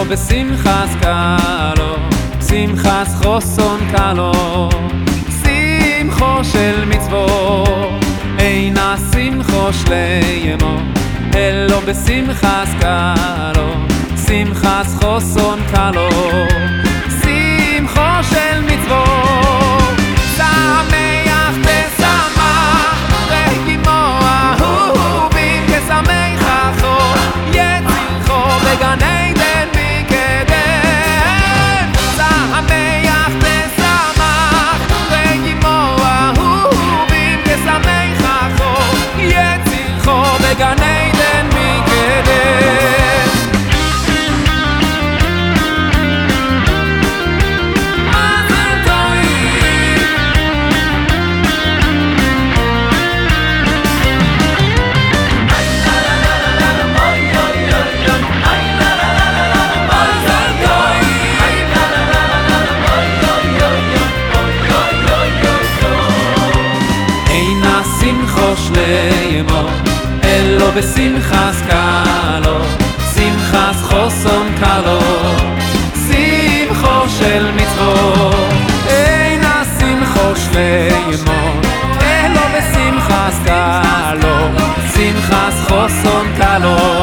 בשמחס קלו, שמחס חוסון קלו, שמחו של מצוות, אינה שמחו שליימו, אלו בשמחס קלו, שמחס חוסון קלו, שמחו של מצוות, שמח ושמח, רגימו אהובים כשמחו, יצירכו בגן עדן מקדם, שמח ושמח, רגימו אהובים כשמחו, יצירכו בגן עדן מקדם. שליימו, אלו בשמחס קלו, שמחס חוסון קלו, שמחו של מצוות, אינה שמחו שליימו, אלו בשמחס קלו, שמחס חוסון קלו.